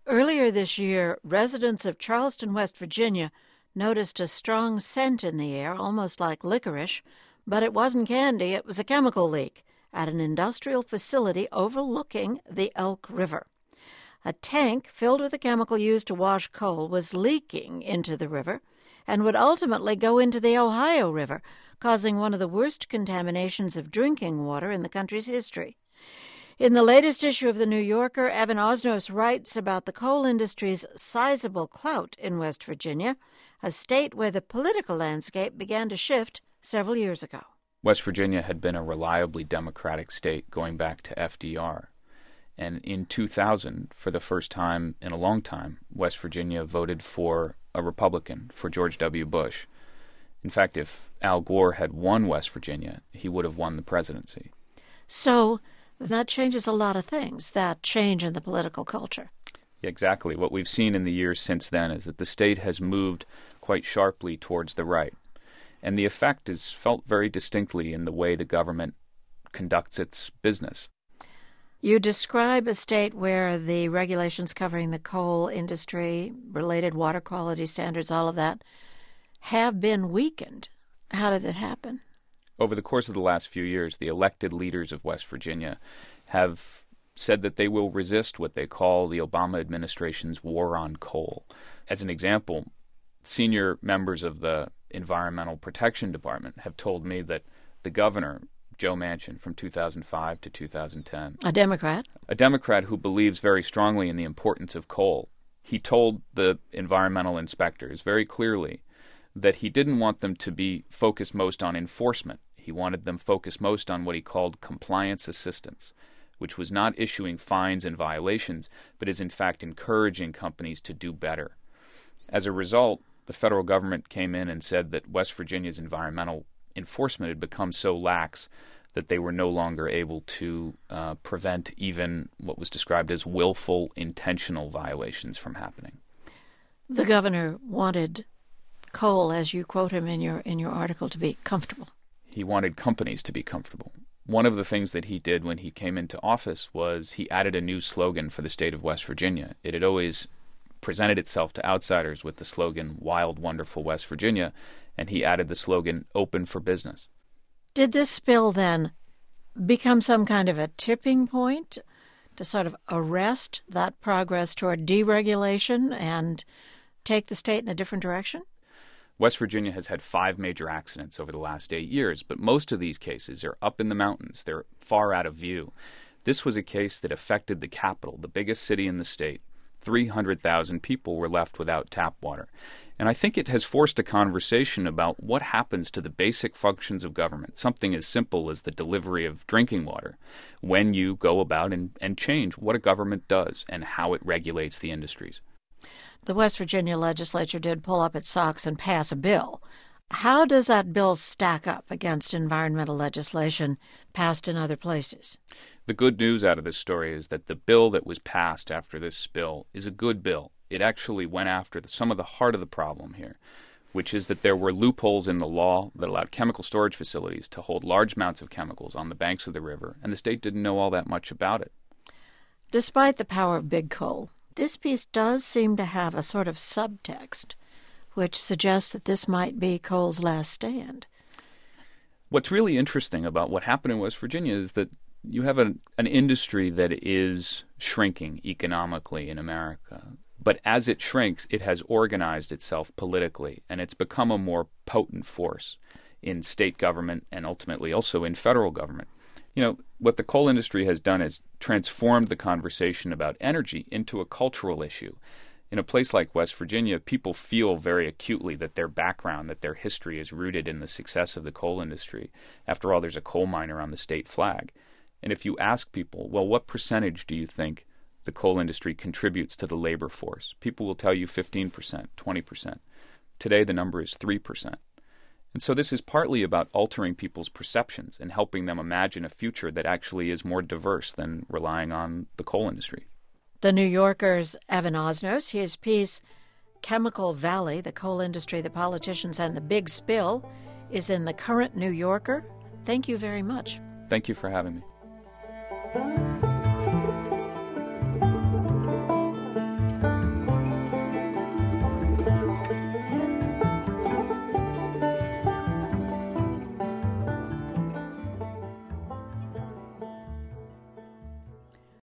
Earlier this year, residents of Charleston, West Virginia, noticed a strong scent in the air, almost like licorice, but it wasn't candy, it was a chemical leak at an industrial facility overlooking the Elk River. A tank filled with the chemical used to wash coal was leaking into the river and would ultimately go into the Ohio River, causing one of the worst contaminations of drinking water in the country's history. In the latest issue of The New Yorker, Evan Osnos writes about the coal industry's sizable clout in West Virginia, a state where the political landscape began to shift several years ago. West Virginia had been a reliably Democratic state going back to FDR. And in 2000, for the first time in a long time, West Virginia voted for a Republican, for George W. Bush. In fact, if Al Gore had won West Virginia, he would have won the presidency. So that changes a lot of things, that change in the political culture. Exactly. What we've seen in the years since then is that the state has moved quite sharply towards the right. And the effect is felt very distinctly in the way the government conducts its business. You describe a state where the regulations covering the coal industry, related water quality standards, all of that, have been weakened. How did it happen? Over the course of the last few years, the elected leaders of West Virginia have said that they will resist what they call the Obama administration's war on coal. As an example, senior members of the Environmental Protection Department have told me that the governor, Joe Manchin, from 2005 to 2010, a Democrat who believes very strongly in the importance of coal, he told the environmental inspectors very clearly that he didn't want them to be focused most on enforcement. He wanted them focused most on what he called compliance assistance, which was not issuing fines and violations, but is in fact encouraging companies to do better. As a result, the federal government came in and said that West Virginia's environmental enforcement had become so lax that they were no longer able to prevent even what was described as willful, intentional violations from happening. The governor wanted coal, as you quote him in your article, to be comfortable. He wanted companies to be comfortable. One of the things that he did when he came into office was he added a new slogan for the state of West Virginia. It had always presented itself to outsiders with the slogan, Wild, Wonderful West Virginia, and he added the slogan, Open for Business. Did this spill then become some kind of a tipping point to sort of arrest that progress toward deregulation and take the state in a different direction? West Virginia has had 5 major accidents over the last 8 years, but most of these cases are up in the mountains. They're far out of view. This was a case that affected the capital, the biggest city in the state. 300,000 people were left without tap water. And I think it has forced a conversation about what happens to the basic functions of government, something as simple as the delivery of drinking water, when you go about and change what a government does and how it regulates the industries. The West Virginia legislature did pull up its socks and pass a bill. How does that bill stack up against environmental legislation passed in other places? The good news out of this story is that the bill that was passed after this spill is a good bill. It actually went after some of the heart of the problem here, which is that there were loopholes in the law that allowed chemical storage facilities to hold large amounts of chemicals on the banks of the river, and the state didn't know all that much about it. Despite the power of big coal, this piece does seem to have a sort of subtext which suggests that this might be coal's last stand. What's really interesting about what happened in West Virginia is that you have an industry that is shrinking economically in America. But as it shrinks, it has organized itself politically, and it's become a more potent force in state government and ultimately also in federal government. You know, what the coal industry has done is transformed the conversation about energy into a cultural issue. In a place like West Virginia, people feel very acutely that their background, that their history is rooted in the success of the coal industry. After all, there's a coal miner on the state flag. And if you ask people, well, what percentage do you think the coal industry contributes to the labor force? People will tell you 15%, 20%. Today, the number is 3%. And so this is partly about altering people's perceptions and helping them imagine a future that actually is more diverse than relying on the coal industry. The New Yorker's Evan Osnos, his piece, Chemical Valley, the Coal Industry, the Politicians, and the Big Spill, is in the current New Yorker. Thank you very much. Thank you for having me.